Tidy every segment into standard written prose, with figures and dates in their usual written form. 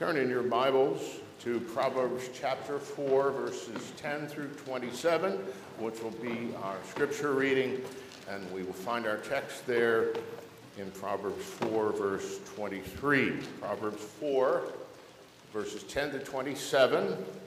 Turn in your Bibles to Proverbs chapter 4, verses 10 through 27, which will be our scripture reading, and we will find our text there in Proverbs 4, verse 23. Proverbs 4, verses 10 to 27,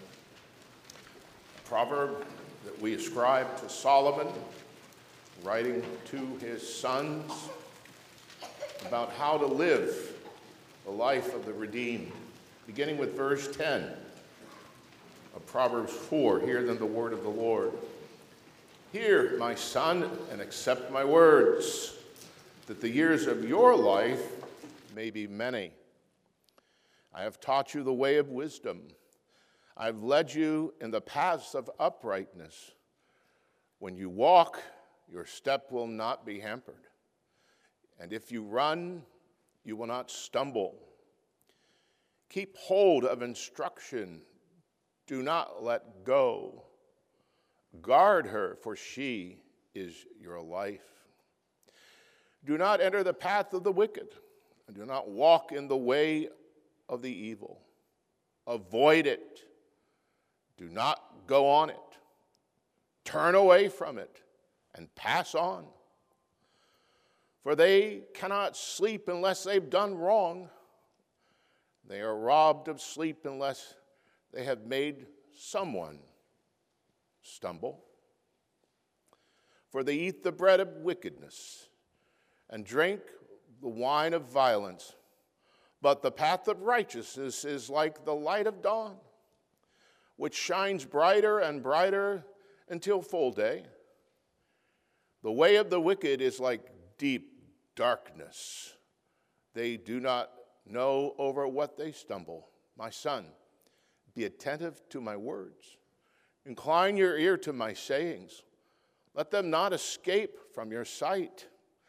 a proverb that we ascribe to Solomon, writing to his sons about how to live the life of the redeemed. Beginning with verse 10 of Proverbs 4, hear then the word of the Lord. Hear, my son, and accept my words, that the years of your life may be many. I have taught you the way of wisdom. I have led you in the paths of uprightness. When you walk, your step will not be hampered. And if you run, you will not stumble. Keep hold of instruction. Do not let go. Guard her, for she is your life. Do not enter the path of the wicked, and do not walk in the way of the evil. Avoid it. Do not go on it. Turn away from it and pass on. For they cannot sleep unless they've done wrong. They are robbed of sleep unless they have made someone stumble. For they eat the bread of wickedness and drink the wine of violence. But the path of righteousness is like the light of dawn, which shines brighter and brighter until full day. The way of the wicked is like deep darkness. They do not know over what they stumble. My son, be attentive to my words. Incline your ear to my sayings. Let them not escape from your sight.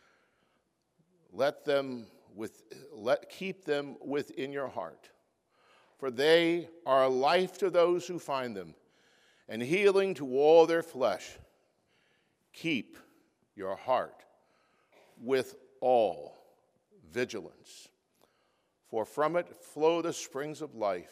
Keep them within your heart. For they are life to those who find them, and healing to all their flesh. Keep your heart with all vigilance, for from it flow the springs of life.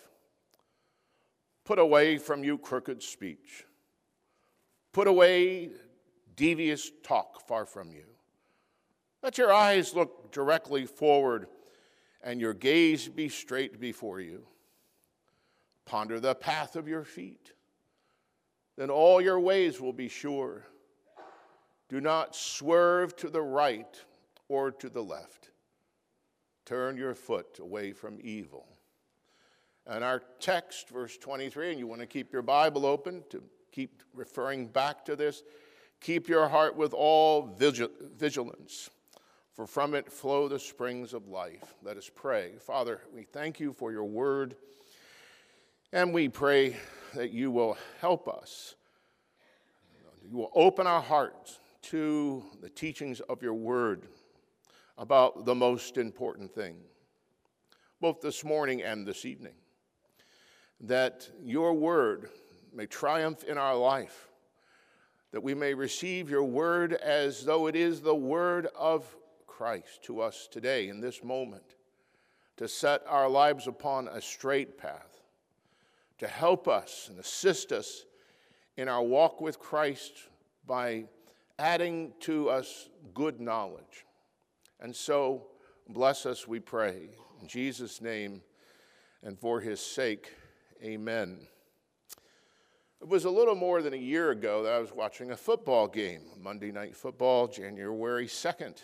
Put away from you crooked speech. Put away devious talk far from you. Let your eyes look directly forward, and your gaze be straight before you. Ponder the path of your feet. Then all your ways will be sure. Do not swerve to the right or to the left. Turn your foot away from evil. And our text, verse 23, and you want to keep your Bible open to keep referring back to this. Keep your heart with all vigilance, for from it flow the springs of life. Let us pray. Father, we thank you for your word, and we pray that you will help us. You will open our hearts to the teachings of your word about the most important thing, both this morning and this evening, that your word may triumph in our life, that we may receive your word as though it is the word of Christ to us today in this moment, to set our lives upon a straight path, to help us and assist us in our walk with Christ by adding to us good knowledge. And so, bless us, we pray. In Jesus' name and for his sake, amen. It was a little more than a year ago that I was watching a football game, Monday Night Football, January 2nd,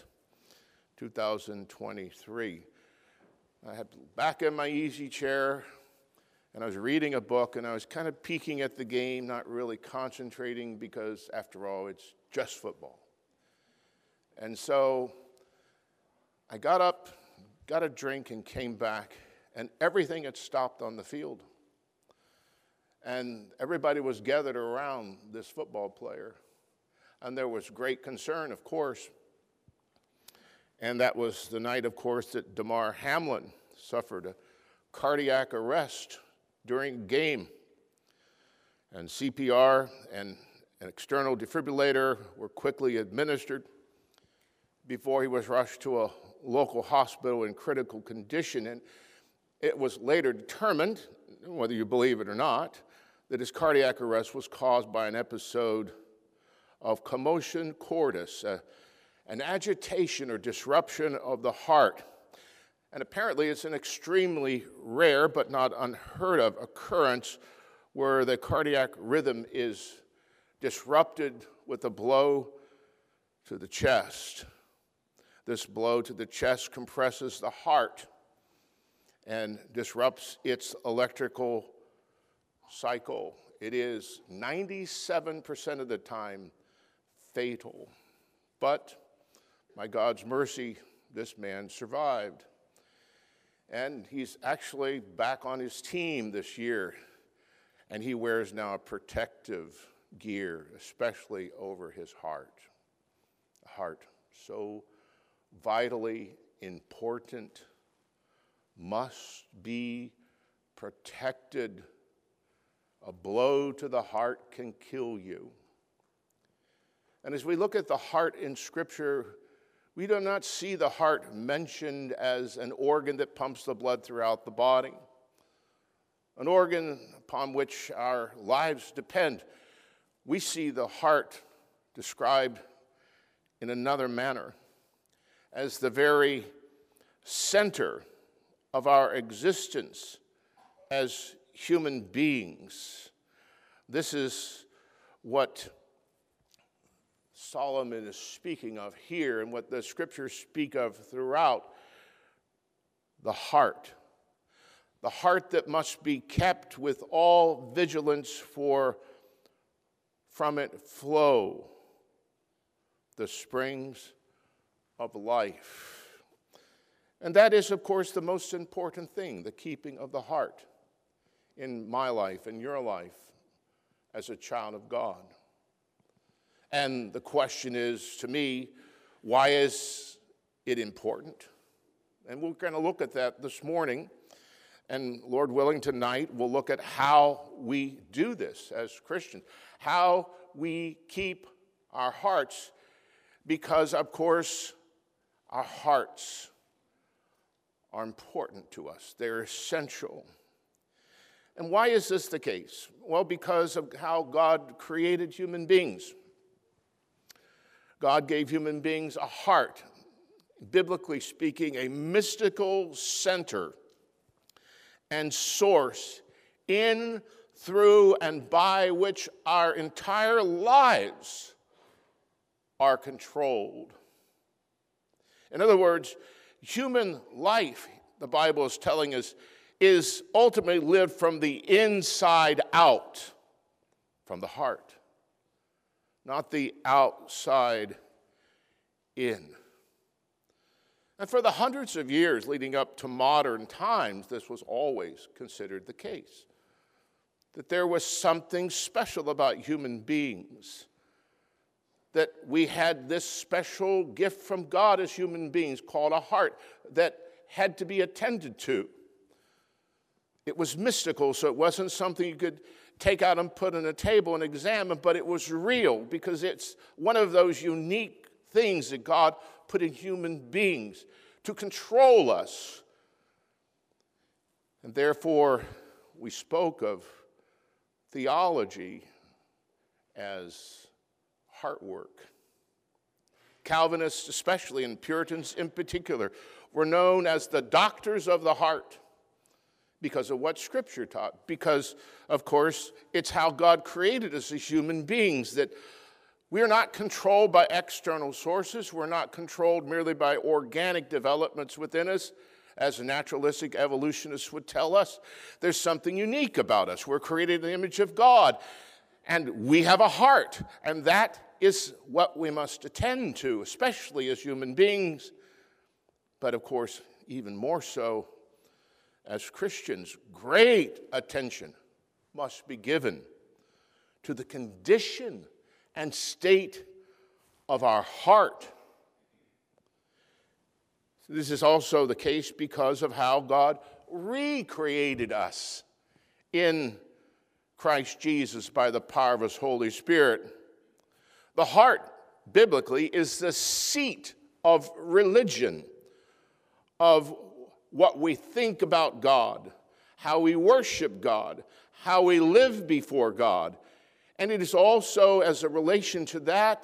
2023. I had back in my easy chair, and I was reading a book, and I was kind of peeking at the game, not really concentrating because, after all, it's just football. And so I got up, got a drink, and came back, and everything had stopped on the field. And everybody was gathered around this football player. And there was great concern, of course. And that was the night, of course, that Damar Hamlin suffered a cardiac arrest during a game. And CPR and an external defibrillator were quickly administered before he was rushed to a local hospital in critical condition. And It was later determined, whether you believe it or not, that his cardiac arrest was caused by an episode of commotion cordis, an agitation or disruption of the heart. And apparently it's an extremely rare but not unheard of occurrence where the cardiac rhythm is disrupted with a blow to the chest. This blow to the chest compresses the heart and disrupts its electrical cycle. It is 97% of the time fatal. But by God's mercy, this man survived. And he's actually back on his team this year. And he wears now a protective gear, especially over his heart. The heart, so vitally important, must be protected. A blow to the heart can kill you. And as we look at the heart in Scripture, we do not see the heart mentioned as an organ that pumps the blood throughout the body, an organ upon which our lives depend. We see the heart described in another manner as the very center of our existence as human beings. This is what Solomon is speaking of here and what the scriptures speak of throughout. The heart that must be kept with all vigilance, for from it flow the springs of life. And that is, of course, the most important thing, the keeping of the heart in my life, in your life, as a child of God. And the question is, to me, why is it important? And we're going to look at that this morning. And Lord willing, tonight we'll look at how we do this as Christians, how we keep our hearts, because, of course, our hearts are important to us. They're essential. And why is this the case? Well, because of how God created human beings. God gave human beings a heart, biblically speaking, a mystical center and source in, through, and by which our entire lives are controlled. In other words, human life, the Bible is telling us, is ultimately lived from the inside out, from the heart, not the outside in. And for the hundreds of years leading up to modern times, this was always considered the case, that there was something special about human beings, that we had this special gift from God as human beings called a heart that had to be attended to. It was mystical, so it wasn't something you could take out and put on a table and examine, but it was real because it's one of those unique things that God put in human beings to control us. And therefore, we spoke of theology as heart work. Calvinists especially, and Puritans in particular, were known as the doctors of the heart because of what Scripture taught. Because, of course, it's how God created us as human beings, that we are not controlled by external sources. We're not controlled merely by organic developments within us, as naturalistic evolutionists would tell us. There's something unique about us. We're created in the image of God, and we have a heart, and that is what we must attend to, especially as human beings, but of course, even more so as Christians. Great attention must be given to the condition and state of our heart. This is also the case because of how God recreated us in Christ Jesus by the power of His Holy Spirit. The heart, biblically, is the seat of religion, of what we think about God, how we worship God, how we live before God. And it is also as a relation to that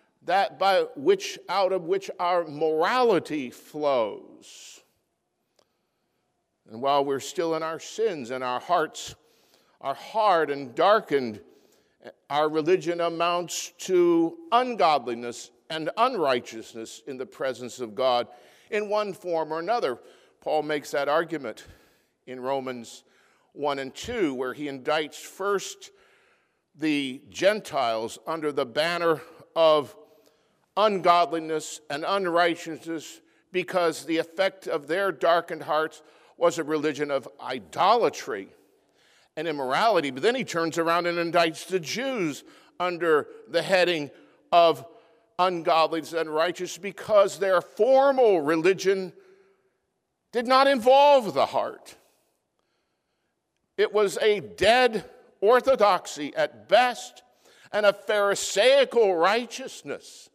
out of which our morality flows. And while we're still in our sins and our hearts are hard and darkened, our religion amounts to ungodliness and unrighteousness in the presence of God in one form or another. Paul makes that argument in Romans 1 and 2, where he indicts first the Gentiles under the banner of ungodliness and unrighteousness because the effect of their darkened hearts was a religion of idolatry and immorality. But then he turns around and indicts the Jews under the heading of ungodliness and unrighteousness because their formal religion did not involve the heart. It was a dead orthodoxy at best and a pharisaical righteousness.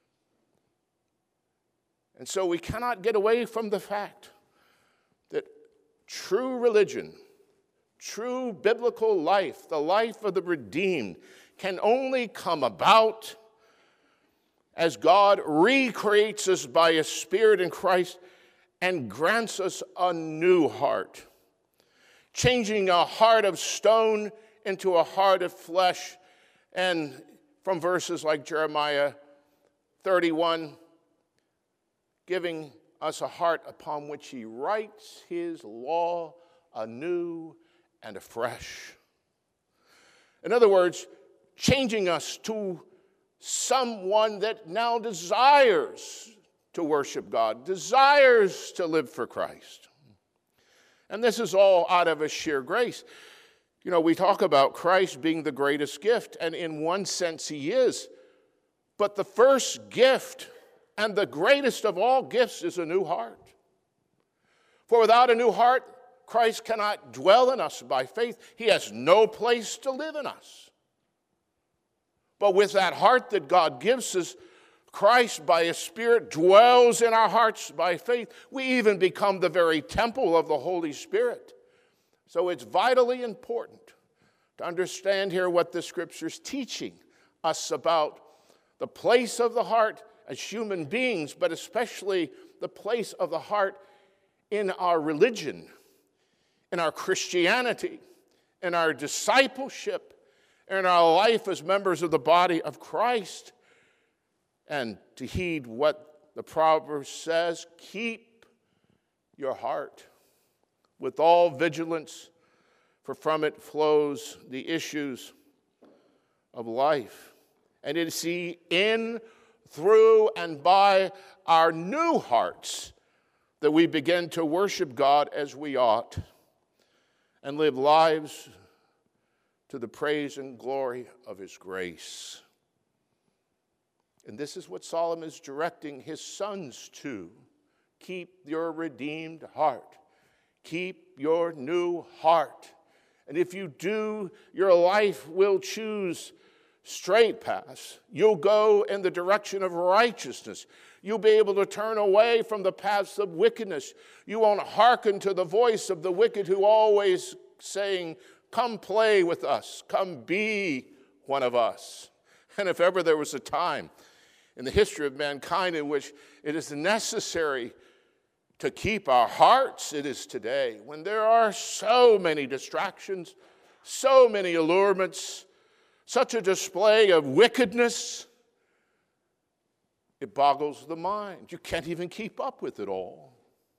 And so we cannot get away from the fact that true religion, true biblical life, the life of the redeemed, can only come about as God recreates us by His Spirit in Christ and grants us a new heart, changing a heart of stone into a heart of flesh. And from verses like Jeremiah 31, giving us a heart upon which He writes His law anew and afresh. In other words, changing us to someone that now desires to worship God, desires to live for Christ. And this is all out of a sheer grace. You know, we talk about Christ being the greatest gift, and in one sense He is. But the first gift and the greatest of all gifts is a new heart. For without a new heart, Christ cannot dwell in us by faith. He has no place to live in us. But with that heart that God gives us, Christ by His Spirit dwells in our hearts by faith. We even become the very temple of the Holy Spirit. So it's vitally important to understand here what the Scripture's teaching us about the place of the heart as human beings, but especially the place of the heart in our religion, in our Christianity, in our discipleship, in our life as members of the body of Christ. And to heed what the proverb says, keep your heart with all vigilance, for from it flows the issues of life. And it is in, through, and by our new hearts that we begin to worship God as we ought and live lives to the praise and glory of His grace. And this is what Solomon is directing his sons to. Keep your redeemed heart. Keep your new heart. And if you do, your life will choose straight paths. You'll go in the direction of righteousness. You'll be able to turn away from the paths of wickedness. You won't hearken to the voice of the wicked who always saying, come play with us. Come be one of us. And if ever there was a time in the history of mankind in which it is necessary to keep our hearts, it is today, when there are so many distractions, so many allurements, such a display of wickedness, it boggles the mind. You can't even keep up with it all.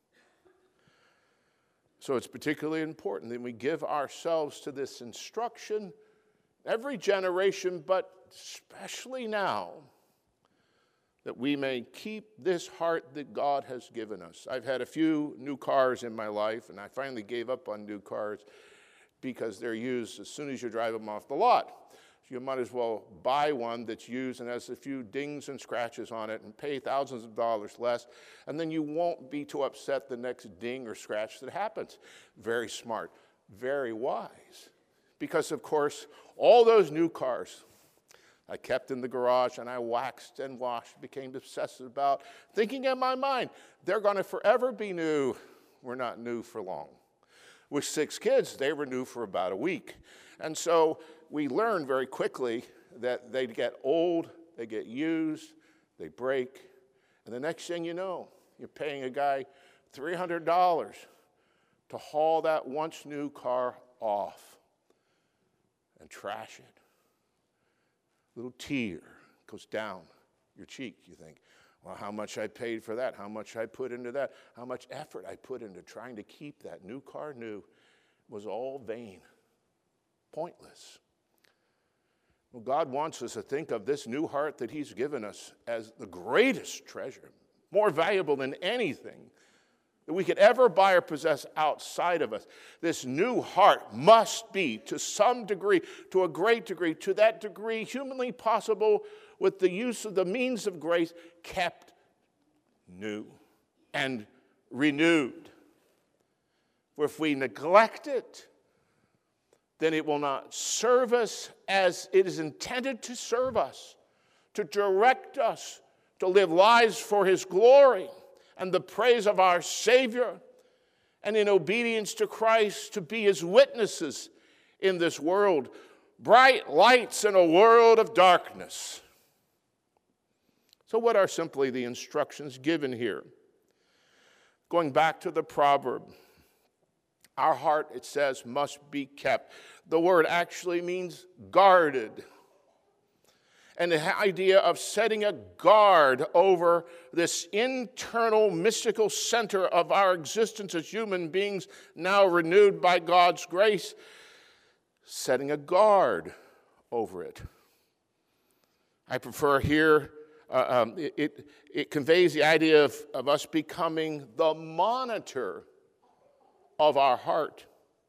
So it's particularly important that we give ourselves to this instruction, every generation, but especially now, that we may keep this heart that God has given us. I've had a few new cars in my life, and I finally gave up on new cars because they're used as soon as you drive them off the lot. So you might as well buy one that's used and has a few dings and scratches on it and pay thousands of dollars less, and then you won't be too upset the next ding or scratch that happens. Very smart, very wise. Because, of course, all those new cars I kept in the garage and I waxed and washed, became obsessive about, thinking in my mind, they're going to forever be new. were not new for long. With 6 kids, they were new for about a week. And so we learned very quickly that they get old, they get used, they break, and the next thing you know, you're paying a guy $300 to haul that once new car off and trash it. Little tear goes down your cheek. You think, well, how much I paid for that, how much I put into that, how much effort I put into trying to keep that new car new was all vain, pointless. Well, God wants us to think of this new heart that he's given us as the greatest treasure, more valuable than anything that we could ever buy or possess outside of us. This new heart must be, to some degree, to a great degree, to that degree humanly possible with the use of the means of grace, kept new and renewed. For if we neglect it, then it will not serve us as it is intended to serve us, to direct us, to live lives for his glory and the praise of our Savior, and in obedience to Christ to be his witnesses in this world, bright lights in a world of darkness. So what are simply the instructions given here? Going back to the proverb, our heart, it says, must be kept. The word actually means guarded. And the idea of setting a guard over this internal mystical center of our existence as human beings, now renewed by God's grace, setting a guard over it. I prefer here, it conveys the idea of us becoming the monitor of our heart,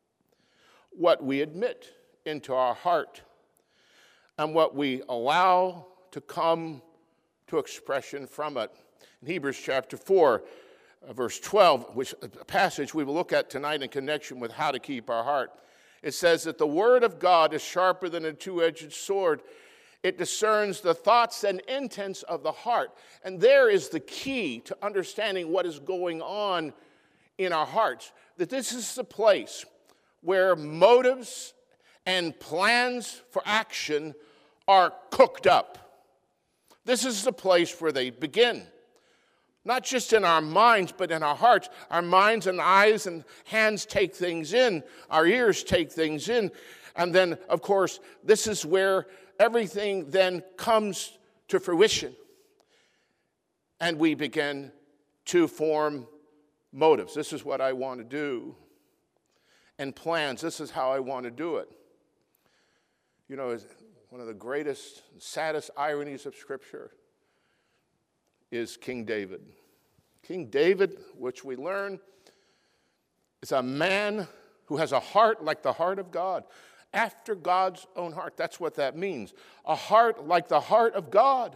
what we admit into our heart, and what we allow to come to expression from it. In Hebrews chapter 4, verse 12, which a passage we will look at tonight in connection with how to keep our heart, it says that the word of God is sharper than a two-edged sword. It discerns the thoughts and intents of the heart. And there is the key to understanding what is going on in our hearts, that this is the place where motives and plans for action are cooked up. This is the place where they begin. Not just in our minds, but in our hearts. Our minds and eyes and hands take things in. Our ears take things in. And then, of course, this is where everything then comes to fruition. And we begin to form motives. This is what I want to do. And plans. This is how I want to do it. You know, one of the greatest, saddest ironies of Scripture is King David. King David, which we learn, is a man who has a heart like the heart of God, after God's own heart. That's what that means. A heart like the heart of God.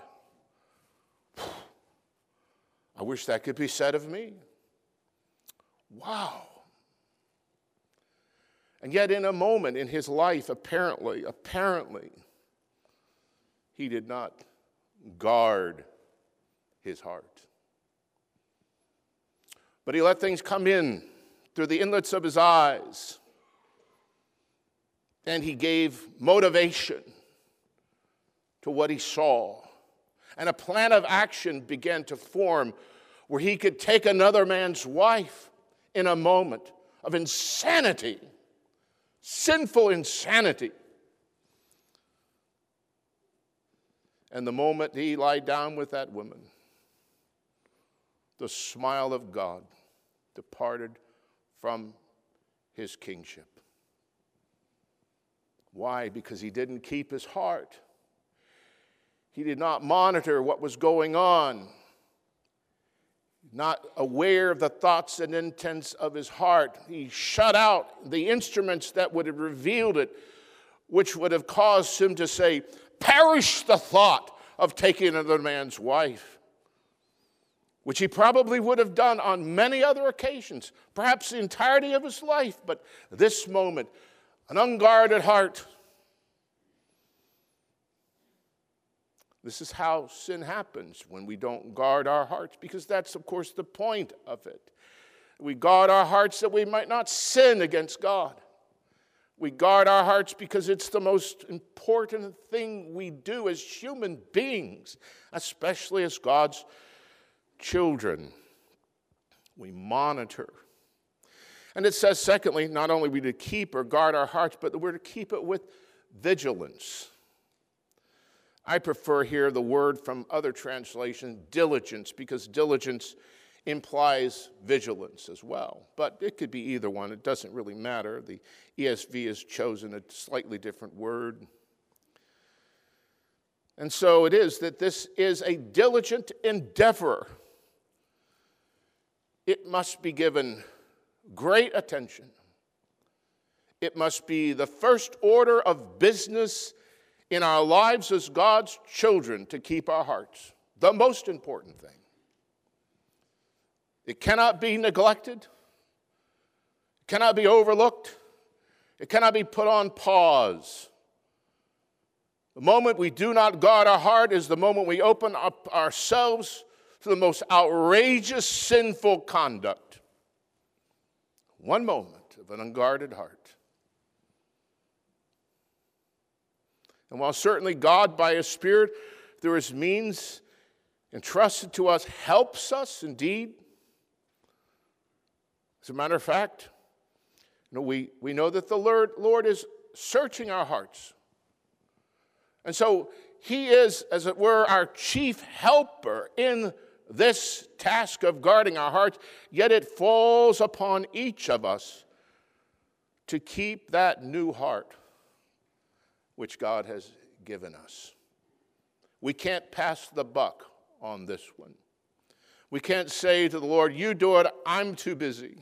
I wish that could be said of me. Wow. And yet in a moment in his life, apparently, he did not guard his heart. But he let things come in through the inlets of his eyes. And he gave motivation to what he saw. And a plan of action began to form where he could take another man's wife in a moment of insanity, sinful insanity. And the moment he lied down with that woman, the smile of God departed from his kingship. Why? Because he didn't keep his heart. He did not monitor what was going on, not aware of the thoughts and intents of his heart. He shut out the instruments that would have revealed it, which would have caused him to say, "Perish the thought of taking another man's wife," which he probably would have done on many other occasions, perhaps the entirety of his life. But this moment, an unguarded heart. This is how sin happens when we don't guard our hearts, because that's, of course, the point of it. We guard our hearts that we might not sin against God. We guard our hearts because it's the most important thing we do as human beings, especially as God's children. We monitor. And it says, secondly, not only are we to keep or guard our hearts, but we're to keep it with vigilance. I prefer here the word from other translations, diligence, because diligence implies vigilance as well. But it could be either one. It doesn't really matter. The ESV has chosen a slightly different word. And so it is that this is a diligent endeavor. It must be given great attention. It must be the first order of business in our lives as God's children to keep our hearts. The most important thing. It cannot be neglected. It cannot be overlooked. It cannot be put on pause. The moment we do not guard our heart is the moment we open up ourselves to the most outrageous sinful conduct. One moment of an unguarded heart. And while certainly God, by His Spirit, through His means entrusted to us, helps us indeed. As a matter of fact, we know that the Lord is searching our hearts. And so He is, as it were, our chief helper in this task of guarding our hearts, yet it falls upon each of us to keep that new heart which God has given us. We can't pass the buck on this one. We can't say to the Lord, you do it, I'm too busy.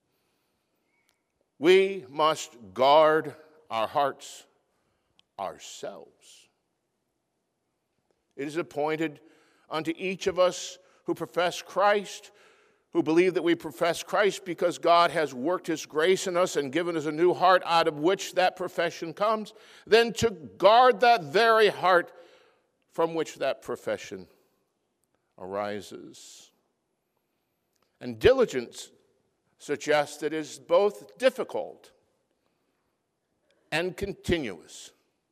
We must guard our hearts ourselves. It is appointed unto each of us who profess Christ, who believe that we profess Christ because God has worked His grace in us and given us a new heart out of which that profession comes, then to guard that very heart from which that profession arises. And diligence suggests that it is both difficult and continuous.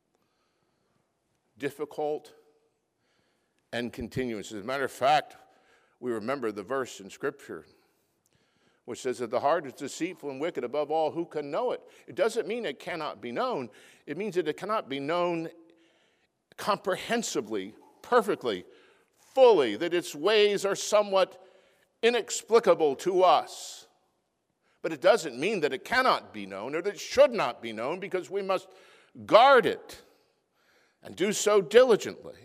Difficult and continuous. As a matter of fact, we remember the verse in Scripture which says that the heart is deceitful and wicked above all, who can know it? It doesn't mean it cannot be known. It means that it cannot be known comprehensively, perfectly, fully, that its ways are somewhat inexplicable to us. But it doesn't mean that it cannot be known or that it should not be known, because we must guard it and do so diligently.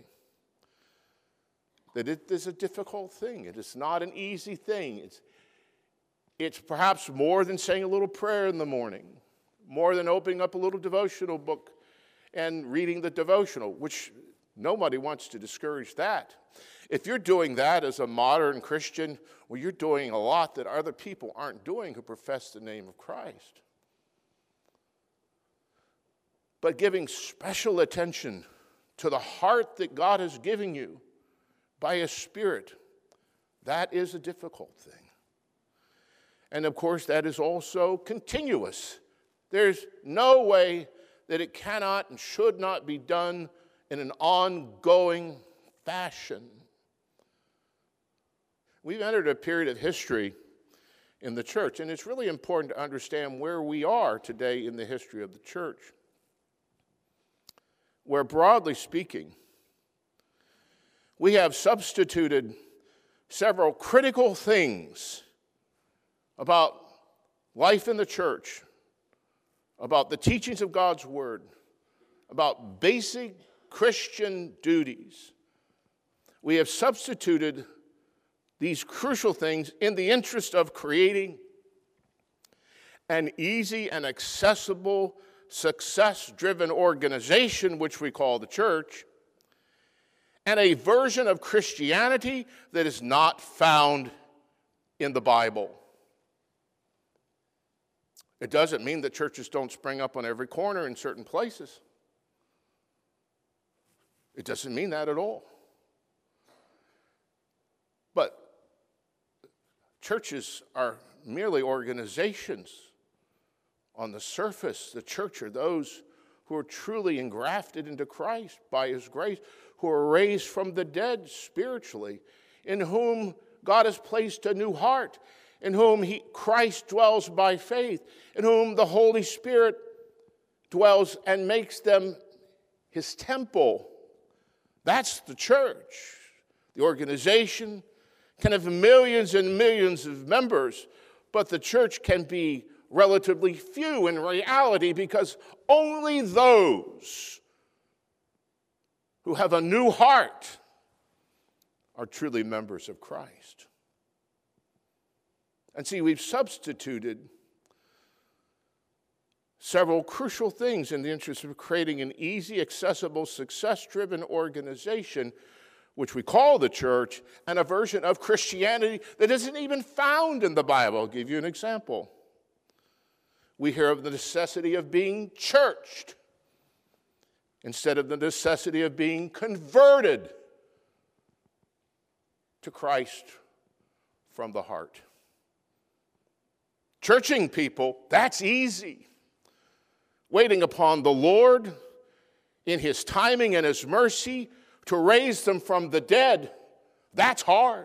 That it is a difficult thing. It is not an easy thing. It's perhaps more than saying a little prayer in the morning, more than opening up a little devotional book and reading the devotional, which nobody wants to discourage that. If you're doing that as a modern Christian, well, you're doing a lot that other people aren't doing who profess the name of Christ. But giving special attention to the heart that God has given you by His Spirit, that is a difficult thing. And of course, that is also continuous. There's no way that it cannot and should not be done in an ongoing fashion. We've entered a period of history in the church, and it's really important to understand where we are today in the history of the church, where, broadly speaking, we have substituted several critical things about life in the church, about the teachings of God's Word, about basic Christian duties. We have substituted these crucial things in the interest of creating an easy and accessible, success-driven organization, which we call the church, and a version of Christianity that is not found in the Bible. It doesn't mean that churches don't spring up on every corner in certain places. It doesn't mean that at all. But churches are merely organizations. On the surface, the church are those who are truly engrafted into Christ by his grace, who are raised from the dead spiritually, in whom God has placed a new heart, in whom Christ dwells by faith, in whom the Holy Spirit dwells and makes them his temple. That's the church. The organization can have millions and millions of members, but the church can be relatively few in reality, because only those who have a new heart are truly members of Christ. And see, we've substituted several crucial things in the interest of creating an easy, accessible, success-driven organization, which we call the church, and a version of Christianity that isn't even found in the Bible. I'll give you an example. We hear of the necessity of being churched instead of the necessity of being converted to Christ from the heart. Churching people, that's easy. Waiting upon the Lord in his timing and his mercy to raise them from the dead, that's hard.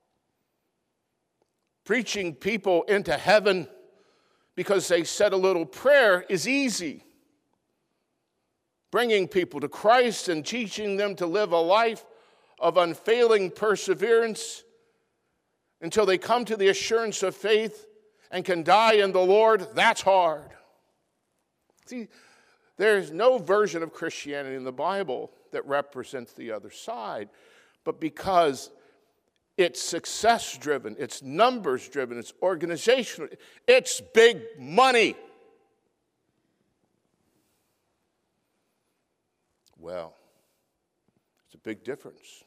Preaching people into heaven because they said a little prayer is easy. Bringing people to Christ and teaching them to live a life of unfailing perseverance until they come to the assurance of faith and can die in the Lord, that's hard. See, there's no version of Christianity in the Bible that represents the other side, but because it's success-driven, it's numbers-driven, it's organizational, it's big money. Well, it's a big difference.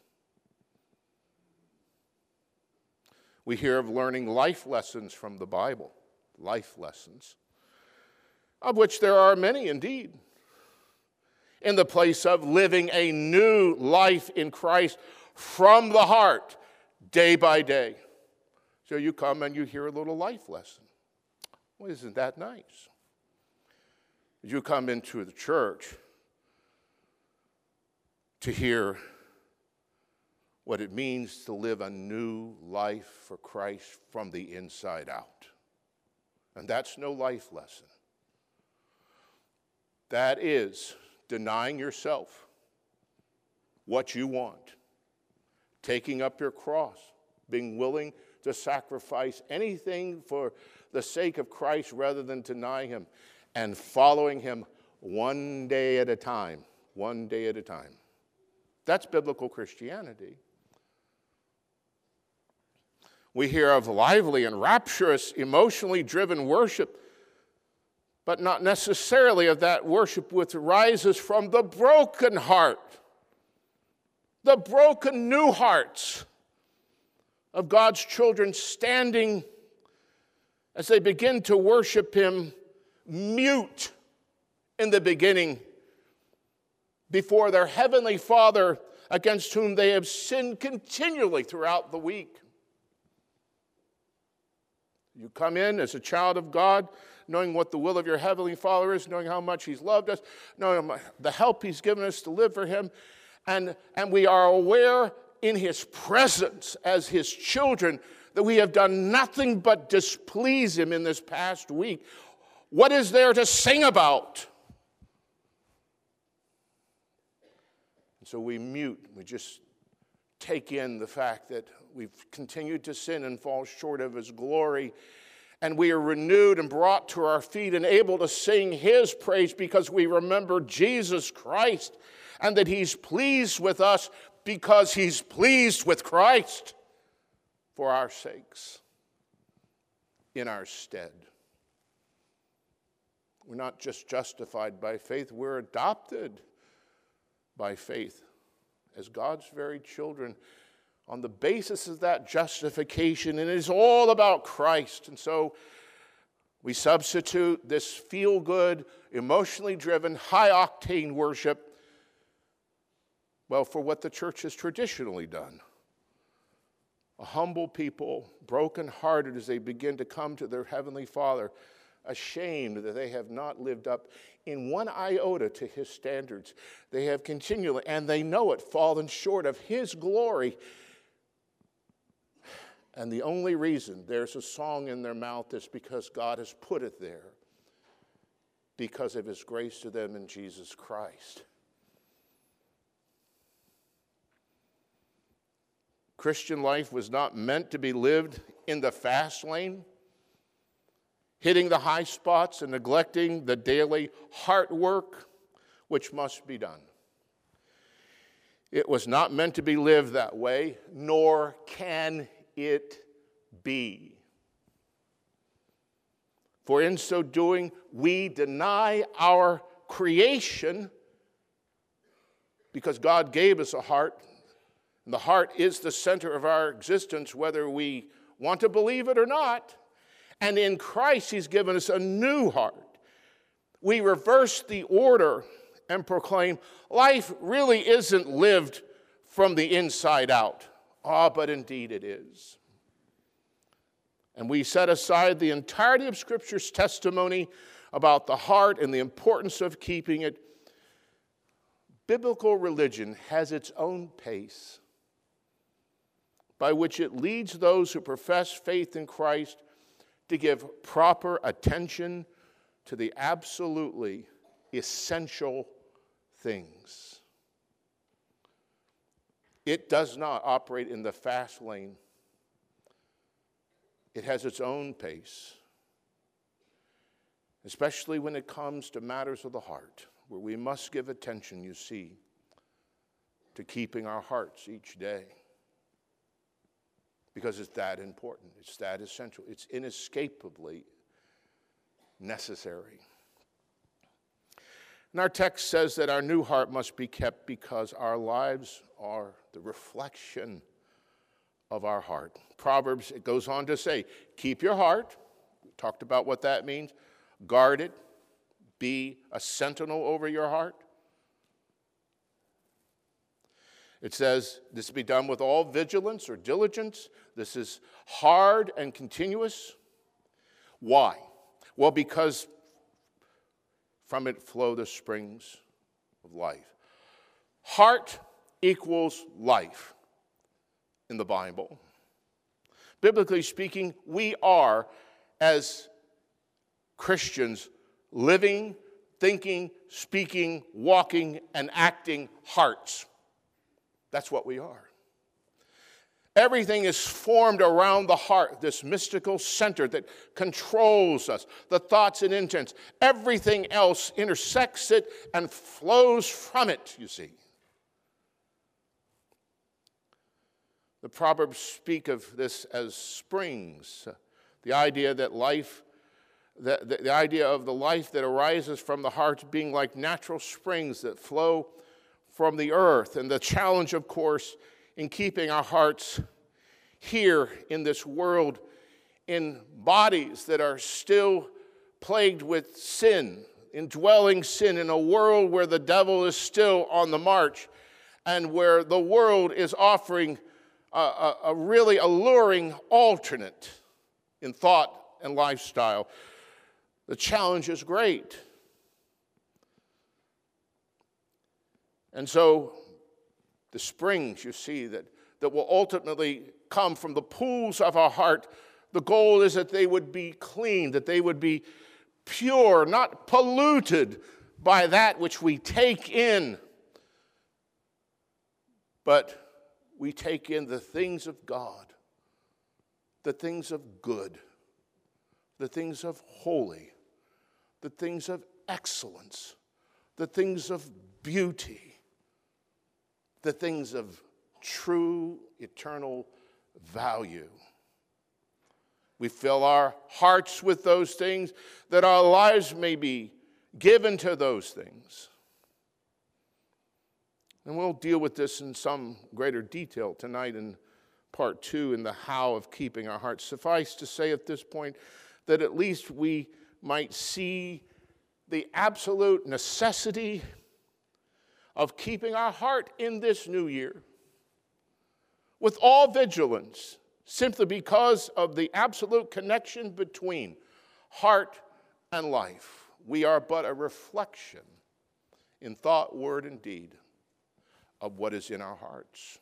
We hear of learning life lessons from the Bible, life lessons, of which there are many indeed, in the place of living a new life in Christ from the heart, day by day. So you come and you hear a little life lesson. Well, isn't that nice? You come into the church to hear what it means to live a new life for Christ from the inside out. And that's no life lesson. That is denying yourself what you want, taking up your cross, being willing to sacrifice anything for the sake of Christ rather than deny him, and following him one day at a time, one day at a time. That's biblical Christianity. We hear of lively and rapturous, emotionally driven worship, but not necessarily of that worship which arises from the broken heart, the broken new hearts of God's children standing as they begin to worship him mute in the beginning before their heavenly Father, against whom they have sinned continually throughout the week. You come in as a child of God, knowing what the will of your heavenly Father is, knowing how much he's loved us, knowing the help he's given us to live for him, and we are aware in his presence as his children that we have done nothing but displease him in this past week. What is there to sing about? And so we mute, we just take in the fact that we've continued to sin and fall short of his glory, and we are renewed and brought to our feet and able to sing his praise because we remember Jesus Christ and that he's pleased with us because he's pleased with Christ for our sakes, in our stead. We're not just justified by faith, we're adopted by faith as God's very children on the basis of that justification, and it is all about Christ. And so we substitute this feel-good, emotionally driven, high-octane worship, well, for what the church has traditionally done. a humble people, brokenhearted as they begin to come to their Heavenly Father, ashamed that they have not lived up in one iota to his standards. They have continually, and they know it, fallen short of his glory. And the only reason there's a song in their mouth is because God has put it there, because of his grace to them in Jesus Christ. Christian life was not meant to be lived in the fast lane, hitting the high spots and neglecting the daily heart work which must be done. It was not meant to be lived that way, nor can it be. For in so doing, we deny our creation, because God gave us a heart. And the heart is the center of our existence, whether we want to believe it or not. And in Christ, he's given us a new heart. We reverse the order and proclaim life really isn't lived from the inside out. But indeed it is. And we set aside the entirety of Scripture's testimony about the heart and the importance of keeping it. Biblical religion has its own pace, by which it leads those who profess faith in Christ to give proper attention to the absolutely essential things. It does not operate in the fast lane. It has its own pace, especially when it comes to matters of the heart, where we must give attention, you see, to keeping our hearts each day. Because it's that important, it's that essential, it's inescapably necessary. And our text says that our new heart must be kept because our lives are the reflection of our heart. Proverbs, it goes on to say, keep your heart. We talked about what that means. Guard it. Be a sentinel over your heart. It says this be done with all vigilance or diligence. This is hard and continuous. Why? Well, because from it flow the springs of life. Heart equals life in the Bible. Biblically speaking, we are, as Christians, living, thinking, speaking, walking, and acting hearts. That's what we are. Everything is formed around the heart, this mystical center that controls us, the thoughts and intents. Everything else intersects it and flows from it, you see. The Proverbs speak of this as springs, the idea that life, the idea of the life that arises from the heart being like natural springs that flow from the earth. And the challenge, of course, in keeping our hearts here in this world in bodies that are still plagued with sin, indwelling sin, in a world where the devil is still on the march and where the world is offering a really alluring alternate in thought and lifestyle. The challenge is great. And so the springs, you see, that will ultimately come from the pools of our heart, the goal is that they would be clean, that they would be pure, not polluted by that which we take in, but we take in the things of God, the things of good, the things of holy, the things of excellence, the things of beauty, the things of true eternal value. We fill our hearts with those things, that our lives may be given to those things. And we'll deal with this in some greater detail tonight in part 2 in the how of keeping our hearts. Suffice to say at this point that at least we might see the absolute necessity of keeping our heart in this new year with all vigilance simply because of the absolute connection between heart and life. We are but a reflection in thought, word, and deed of what is in our hearts.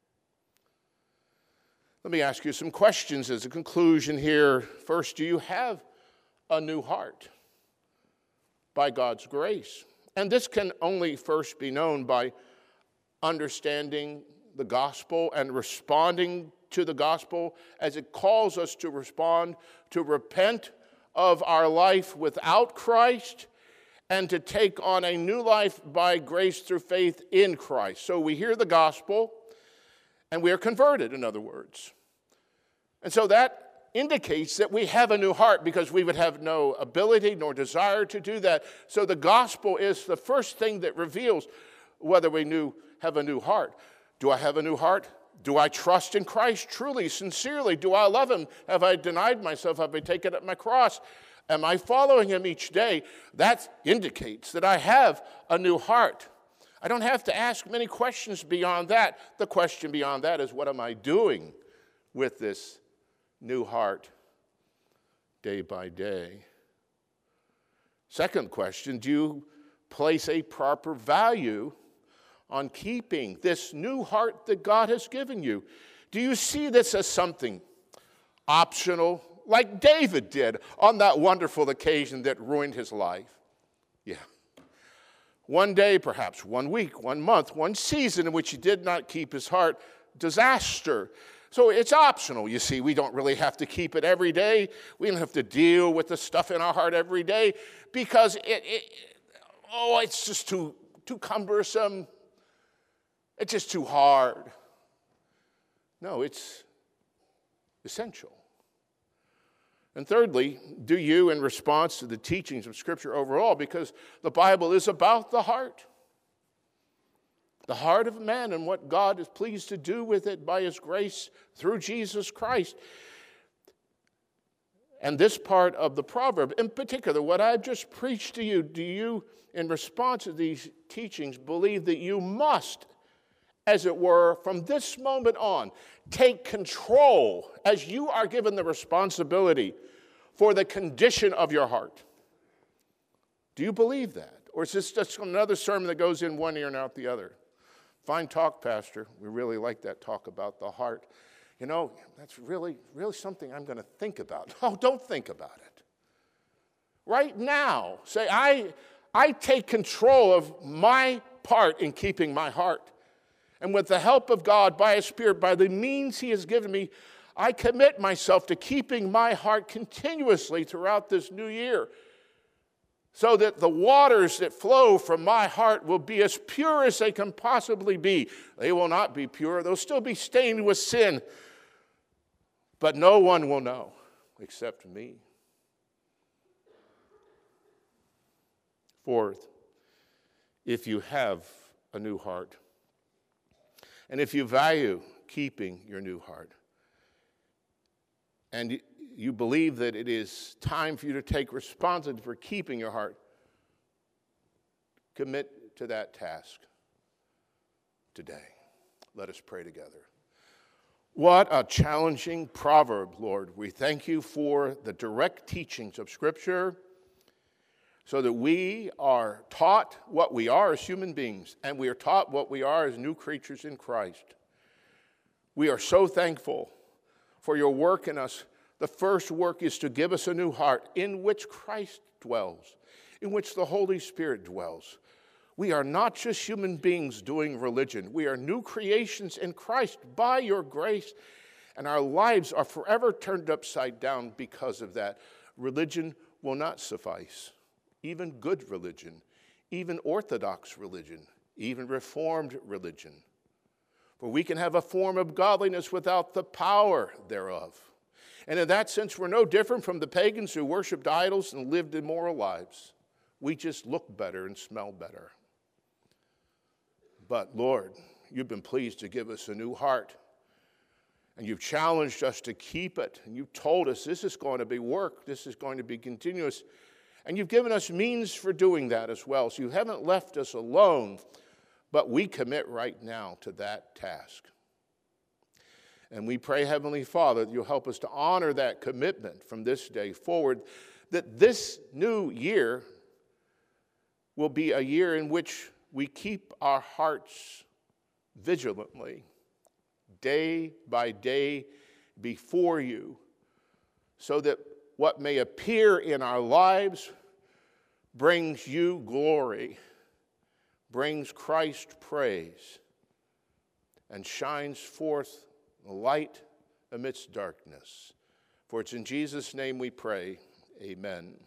Let me ask you some questions as a conclusion here. First, do you have a new heart by God's grace? And this can only first be known by understanding the gospel and responding to the gospel as it calls us to respond, to repent of our life without Christ and to take on a new life by grace through faith in Christ. So we hear the gospel and we are converted, in other words. And so that indicates that we have a new heart, because we would have no ability nor desire to do that. So the gospel is the first thing that reveals whether we have a new heart. Do I have a new heart? Do I trust in Christ truly, sincerely? Do I love him? Have I denied myself? Have I taken up my cross? Am I following him each day? That indicates that I have a new heart. I don't have to ask many questions beyond that. The question beyond that is, what am I doing with this new heart day by day? Second question, do you place a proper value on keeping this new heart that God has given you? Do you see this as something optional, like David did on that wonderful occasion that ruined his life? Yeah. One day, perhaps 1 week, 1 month, 1 season in which he did not keep his heart, disaster. So it's optional, you see. We don't really have to keep it every day. We don't have to deal with the stuff in our heart every day, because it's just too cumbersome. It's just too hard. No, it's essential. And thirdly, do you, in response to the teachings of Scripture overall, because the Bible is about the heart of man and what God is pleased to do with it by his grace through Jesus Christ. And this part of the proverb, in particular, what I've just preached to you, do you, in response to these teachings, believe that you must, as it were, from this moment on, take control, as you are given the responsibility for the condition of your heart? Do you believe that? Or is this just another sermon that goes in one ear and out the other? Fine talk, Pastor. We really like that talk about the heart. You know, that's really, really something I'm going to think about. Oh, don't think about it. Right now, say, I take control of my part in keeping my heart. And with the help of God, by his Spirit, by the means he has given me, I commit myself to keeping my heart continuously throughout this new year, so that the waters that flow from my heart will be as pure as they can possibly be. They will not be pure. They'll still be stained with sin. But no one will know except me. Fourth, if you have a new heart, and if you value keeping your new heart, and you believe that it is time for you to take responsibility for keeping your heart, commit to that task today. Let us pray together. What a challenging proverb, Lord. We thank you for the direct teachings of Scripture, so that we are taught what we are as human beings, and we are taught what we are as new creatures in Christ. We are so thankful for your work in us. The first work is to give us a new heart in which Christ dwells, in which the Holy Spirit dwells. We are not just human beings doing religion. We are new creations in Christ by your grace, and our lives are forever turned upside down because of that. Religion will not suffice. Even good religion, even Orthodox religion, even Reformed religion. For we can have a form of godliness without the power thereof. And in that sense, we're no different from the pagans who worshiped idols and lived immoral lives. We just look better and smell better. But Lord, you've been pleased to give us a new heart. And you've challenged us to keep it. And you've told us this is going to be work. This is going to be continuous. And you've given us means for doing that as well. So you haven't left us alone. But we commit right now to that task. And we pray, Heavenly Father, that you'll help us to honor that commitment from this day forward, that this new year will be a year in which we keep our hearts vigilantly, day by day before you, so that what may appear in our lives brings you glory, brings Christ praise, and shines forth the light amidst darkness. For it's in Jesus' name we pray. Amen.